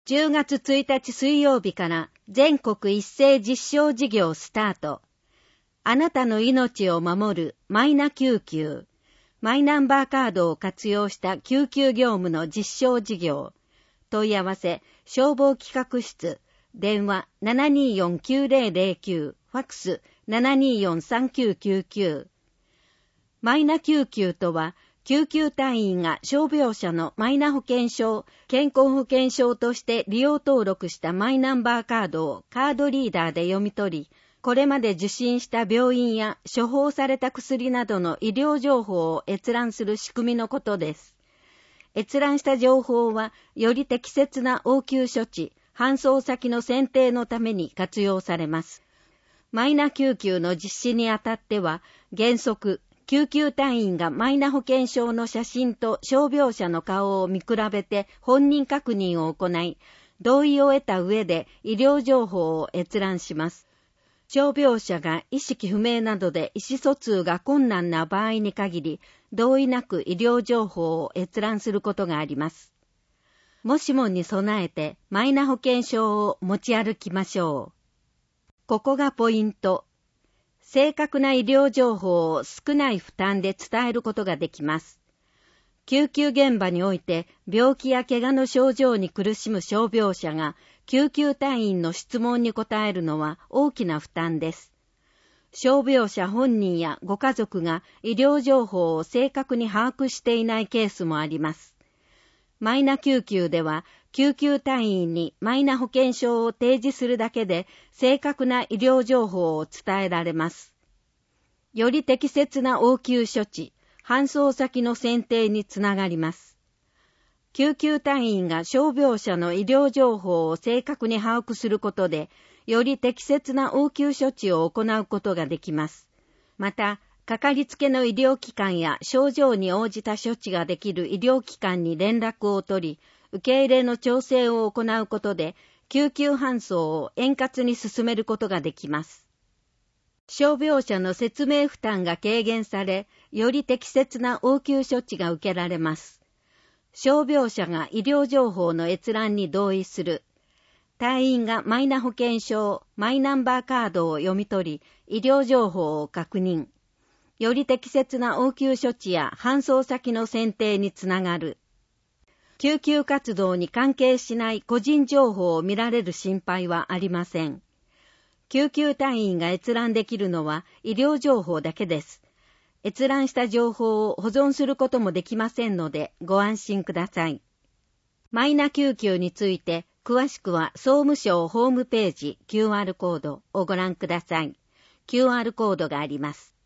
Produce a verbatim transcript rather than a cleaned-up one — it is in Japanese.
じゅうがつついたち水曜日から全国一斉実証事業スタート。あなたの命を守るマイナ救急。マイナンバーカードを活用した救急業務の実証事業。問い合わせ、消防企画室。電話 ななにーよんきゅうぜろぜろきゅう。ファックス ななにーよんさんきゅうきゅうきゅう。マイナ救急とは、救急隊員が傷病者のマイナ保険証、健康保険証として利用登録したマイナンバーカードをカードリーダーで読み取り、これまで受診した病院や処方された薬などの医療情報を閲覧する仕組みのことです。閲覧した情報は、より適切な応急処置、搬送先の選定のために活用されます。マイナ救急の実施にあたっては、原則、救急隊員がマイナ保険証の写真と傷病者の顔を見比べて本人確認を行い、同意を得た上で医療情報を閲覧します。傷病者が意識不明などで意思疎通が困難な場合に限り、同意なく医療情報を閲覧することがあります。もしもに備えてマイナ保険証を持ち歩きましょう。ここがポイント。正確な医療情報を少ない負担で伝えることができます。救急現場において病気や怪我の症状に苦しむ傷病者が救急隊員の質問に答えるのは大きな負担です。傷病者本人やご家族が医療情報を正確に把握していないケースもあります。マイナ救急では救急隊員にマイナ保険証を提示するだけで正確な医療情報を伝えられます。より適切な応急処置、搬送先の選定につながります。救急隊員が傷病者の医療情報を正確に把握することで、より適切な応急処置を行うことができます。また、かかりつけの医療機関や症状に応じた処置ができる医療機関に連絡を取り、受け入れの調整を行うことで、救急搬送を円滑に進めることができます。傷病者の説明負担が軽減され、より適切な応急処置が受けられます。傷病者が医療情報の閲覧に同意する。隊員がマイナ保険証、マイナンバーカードを読み取り、医療情報を確認。より適切な応急処置や搬送先の選定につながる。救急活動に関係しない個人情報を見られる心配はありません。救急隊員が閲覧できるのは医療情報だけです。閲覧した情報を保存することもできませんのでご安心ください。マイナ救急について詳しくは総務省ホームページ キューアール コードをご覧ください。キューアール コードがあります。